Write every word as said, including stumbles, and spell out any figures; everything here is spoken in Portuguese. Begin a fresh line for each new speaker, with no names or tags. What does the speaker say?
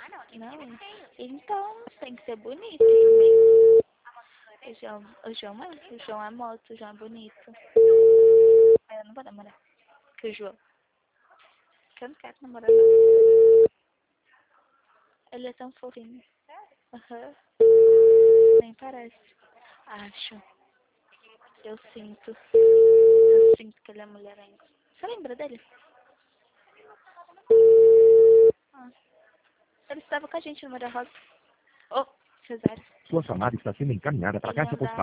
Não. Então, tem que ser bonito também. O João, o João é, o João é moço, o João é bonito. Mas eu não vou namorar. Que o João. Que eu não quero namorar, não. Ele é tão fofinho. Aham. Nem parece. Acho. Eu sinto. Eu sinto que ele é mulherengo. Você lembra dele? Ah. Ele estava com a gente no Maria Rosa. Oh, Cesário.
Sua chamada está sendo encaminhada para a
Ele
caixa postal.
andava